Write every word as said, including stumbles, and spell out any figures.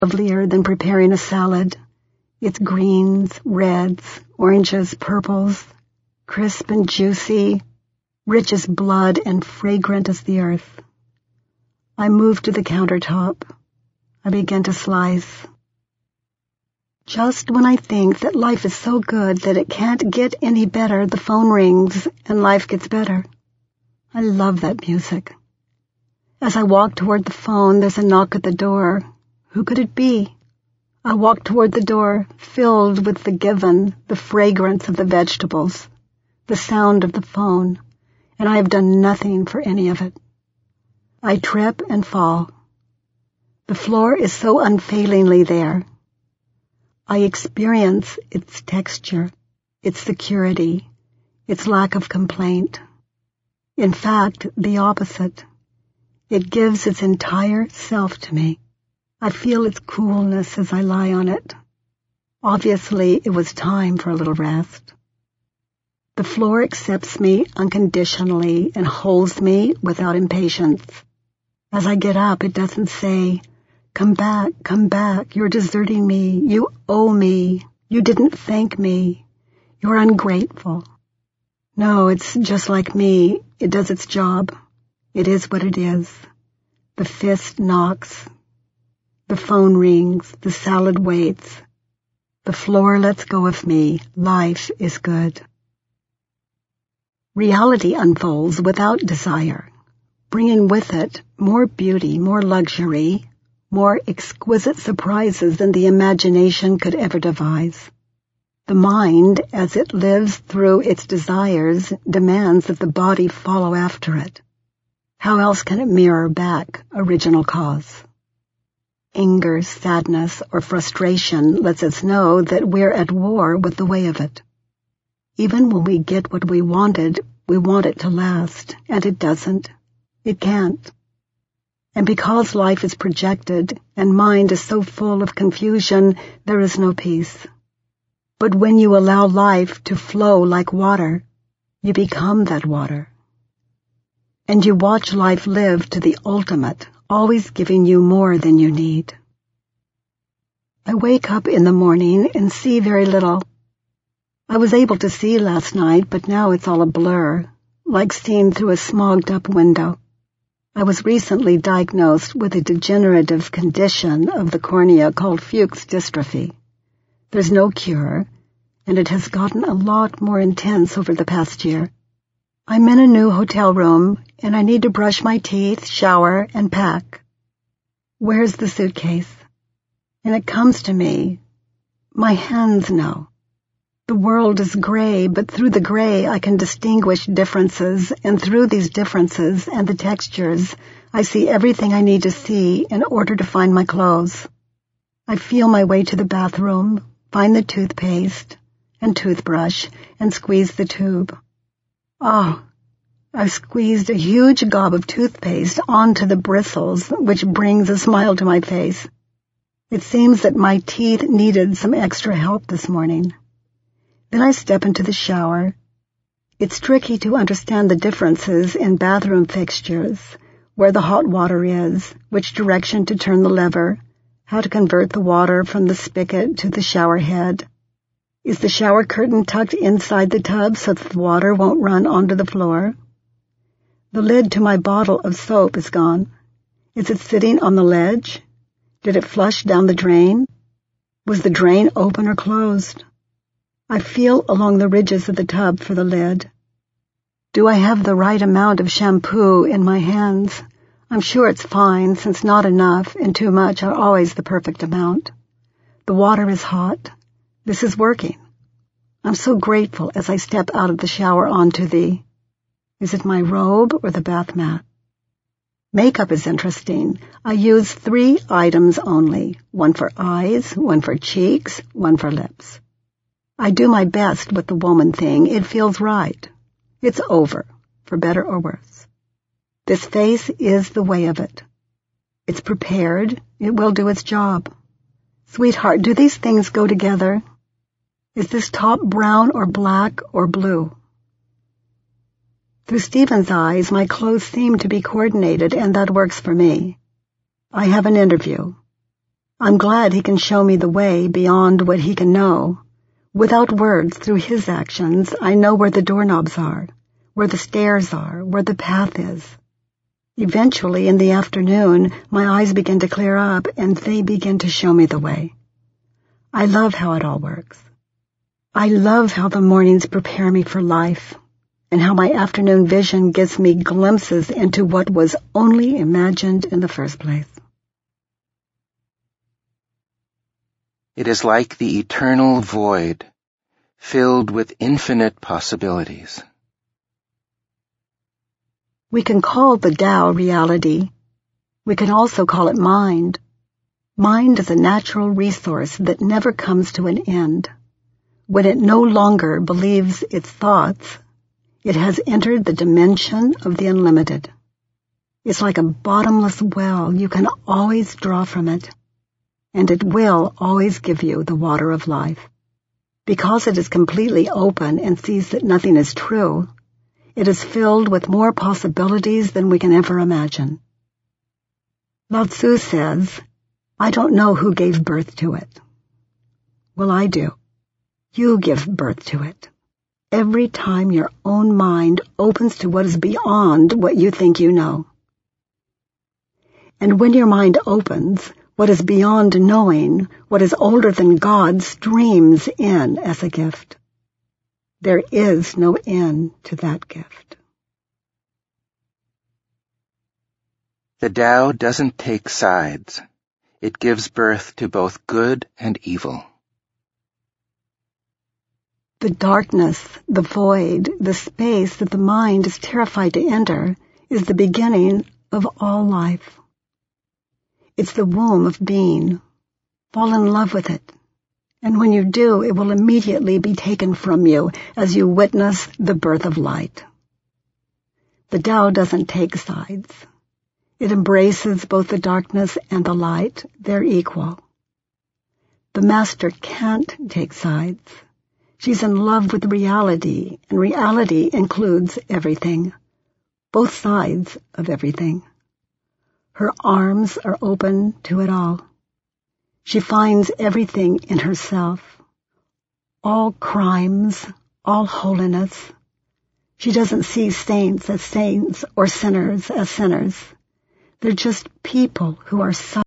lovelier than preparing a salad. It's greens, reds, oranges, purples, crisp and juicy, rich as blood and fragrant as the earth. I move to the countertop. I begin to slice. Just when I think that life is so good that it can't get any better, the phone rings and life gets better. I love that music. As I walk toward the phone, there's a knock at the door. Who could it be? I walk toward the door, filled with the given, the fragrance of the vegetables, the sound of the phone, and I have done nothing for any of it. I trip and fall. The floor is so unfailingly there. I experience its texture, its security, its lack of complaint. In fact, the opposite. It gives its entire self to me. I feel its coolness as I lie on it. Obviously, it was time for a little rest. The floor accepts me unconditionally and holds me without impatience. As I get up, it doesn't say, "Come back, come back, you're deserting me, you owe me, you didn't thank me, you're ungrateful." No, it's just like me, it does its job. It is what it is. The fist knocks. The phone rings, the salad waits. The floor lets go of me. Life is good. Reality unfolds without desire, bringing with it more beauty, more luxury, more exquisite surprises than the imagination could ever devise. The mind, as it lives through its desires, demands that the body follow after it. How else can it mirror back original cause? Anger, sadness, or frustration lets us know that we're at war with the way of it. Even when we get what we wanted, we want it to last, and it doesn't. It can't. And because life is projected and mind is so full of confusion, there is no peace. But when you allow life to flow like water, you become that water. And you watch life live to the ultimate, always giving you more than you need. I wake up in the morning and see very little. I was able to see last night, but now it's all a blur, like seen through a smogged-up window. I was recently diagnosed with a degenerative condition of the cornea called Fuchs dystrophy. There's no cure, and it has gotten a lot more intense over the past year. I'm in a new hotel room, and I need to brush my teeth, shower, and pack. Where's the suitcase? And it comes to me. My hands know. The world is gray, but through the gray I can distinguish differences, and through these differences and the textures, I see everything I need to see in order to find my clothes. I feel my way to the bathroom, find the toothpaste and toothbrush, and squeeze the tube. Oh, I squeezed a huge gob of toothpaste onto the bristles, which brings a smile to my face. It seems that my teeth needed some extra help this morning. Then I step into the shower. It's tricky to understand the differences in bathroom fixtures, where the hot water is, which direction to turn the lever, how to convert the water from the spigot to the shower head. Is the shower curtain tucked inside the tub so that the water won't run onto the floor? The lid to my bottle of soap is gone. Is it sitting on the ledge? Did it flush down the drain? Was the drain open or closed? I feel along the ridges of the tub for the lid. Do I have the right amount of shampoo in my hands? I'm sure it's fine, since not enough and too much are always the perfect amount. The water is hot. This is working. I'm so grateful as I step out of the shower onto the... Is it my robe or the bath mat? Makeup is interesting. I use three items only. One for eyes, one for cheeks, one for lips. I do my best with the woman thing. It feels right. It's over, for better or worse. This face is the way of it. It's prepared. It will do its job. Sweetheart, do these things go together? Is this top brown or black or blue? Through Stephen's eyes, my clothes seem to be coordinated, and that works for me. I have an interview. I'm glad he can show me the way beyond what he can know. Without words, through his actions, I know where the doorknobs are, where the stairs are, where the path is. Eventually, in the afternoon, my eyes begin to clear up, and they begin to show me the way. I love how it all works. I love how the mornings prepare me for life, and how my afternoon vision gives me glimpses into what was only imagined in the first place. It is like the eternal void, filled with infinite possibilities. We can call the Tao reality. We can also call it mind. Mind is a natural resource that never comes to an end. When it no longer believes its thoughts, it has entered the dimension of the unlimited. It's like a bottomless well. You can always draw from it, and it will always give you the water of life. Because it is completely open and sees that nothing is true, it is filled with more possibilities than we can ever imagine. Lao Tzu says, I don't know who gave birth to it. Well, I do. You give birth to it. Every time your own mind opens to what is beyond what you think you know. And when your mind opens, what is beyond knowing, what is older than God, streams in as a gift. There is no end to that gift. The Tao doesn't take sides. It gives birth to both good and evil. The darkness, the void, the space that the mind is terrified to enter is the beginning of all life. It's the womb of being. Fall in love with it. And when you do, it will immediately be taken from you as you witness the birth of light. The Tao doesn't take sides. It embraces both the darkness and the light. They're equal. The Master can't take sides. She's in love with reality, and reality includes everything, both sides of everything. Her arms are open to it all. She finds everything in herself, all crimes, all holiness. She doesn't see saints as saints or sinners as sinners. They're just people who are suffering.